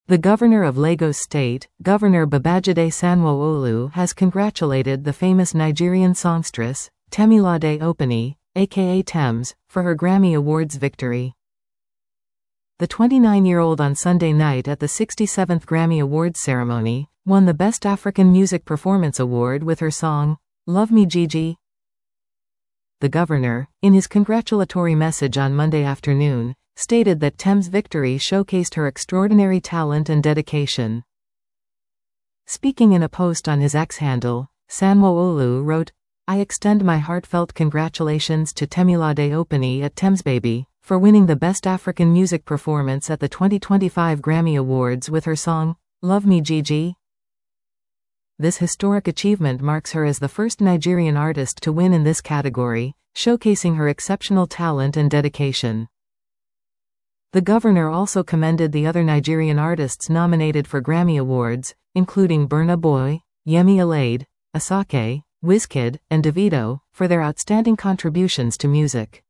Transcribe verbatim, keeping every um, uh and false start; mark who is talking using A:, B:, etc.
A: The governor of Lagos State, Governor Babajide Sanwo-Olu, has congratulated the famous Nigerian songstress, Temilade Openi, aka Tems, for her Grammy Awards victory. The twenty-nine-year-old on Sunday night at the sixty-seventh Grammy Awards ceremony, won the Best African Music Performance Award with her song, Love Me Gigi. The governor, in his congratulatory message on Monday afternoon, stated that Tems' victory showcased her extraordinary talent and dedication. Speaking in a post on his X handle, Sanwo-Olu wrote, "I extend my heartfelt congratulations to Temilade Openi at Temsbaby for winning the Best African Music Performance at the twenty twenty-five Grammy Awards with her song, Love Me Gigi." This historic achievement marks her as the first Nigerian artist to win in this category, showcasing her exceptional talent and dedication. The governor also commended the other Nigerian artists nominated for Grammy Awards, including Burna Boy, Yemi Alade, Asake, Wizkid, and Davido, for their outstanding contributions to music.